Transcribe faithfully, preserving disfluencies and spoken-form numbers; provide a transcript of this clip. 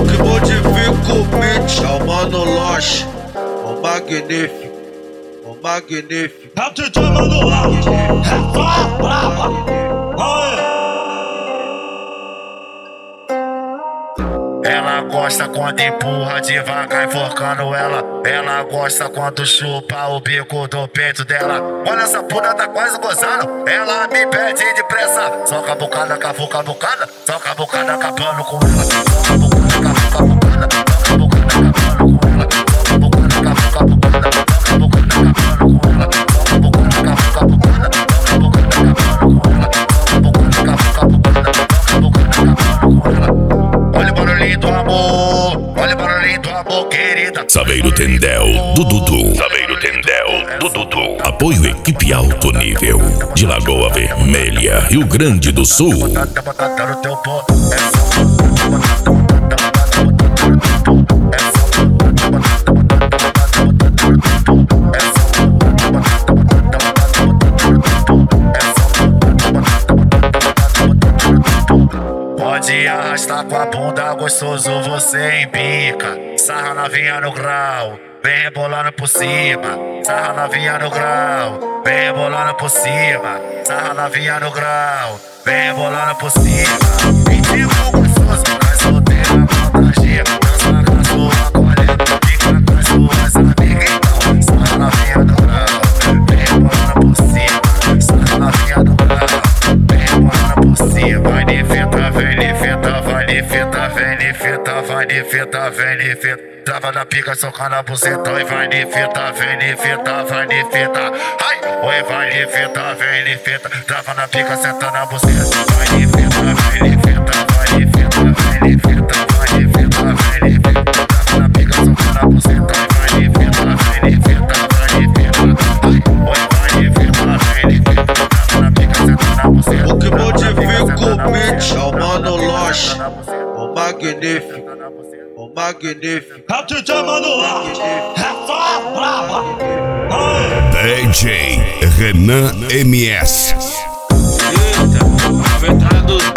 que modifica o beat é o Mano Loche, o magnífico, o magnífico. É o D J Mano Loche, é só brava. Ela gosta quando empurra devagar enforcando ela. Ela gosta quando chupa o bico do peito dela. Olha essa puta tá quase gozando. Ela me pede depressa. Soca a bocada, cavuca a bocada. Soca a bocada acabando com ela. Soca a bocada, cavuca a bocada. Soca a bocada acabando com ela. Soca a bocada, cavuca a bocada. Soca a bocada acabando com ela. Soca a bocada, cavuca a bocada. Soca a bocada acabando com ela. Soca a bocada, cavuca a bocada. Soca a bocada acabando com ela. Olha o barulhinho do amor, olha o barulhinho do amor, querida. Saveiro Tendel, do Dudu. Saveiro Tendel, do Dudu. Apoio equipe alto nível. De Lagoa Vermelha, Rio Grande do Sul. Pode arrastar com a bunda, gostoso você embica. Sarra novinha no grau, vem rebolando por cima. Sarra novinha no grau, vem rebolando por cima. Sarra novinha no grau, vem rebolando por cima. Mendigo gostoso, mas solteira, contagia. Dança com a sua colher, fica com as suas amigas. Então, sarra novinha no grau, vem rebolando por cima. Sarra novinha no grau, vem rebolando por cima. Vai de fita, vem de fita, vai de fita, vem de fita, vai de fita, vem de fita. Trava na pica, soca na buceta. Oi, vai de fita, vem de fita, vai de fita. Ai, oi, vai de fita, vem de fita. Trava na pica, senta na buceta. Vai de fita, vem de fita, vai de fita, vem de fita, vai de fita, vem de fita. Trava na pica, soca na buceta. Vai de fita, vem de fita, vai de fita. Ai, oi, vai de fita, vem de fita. Trava na pica, senta na buceta. O que modifica o beat é o Mano Loche, o magnífico, o magnífico. É o D J Mano Loche, é só brava. D J Renan M S. Eita, vem traduzir.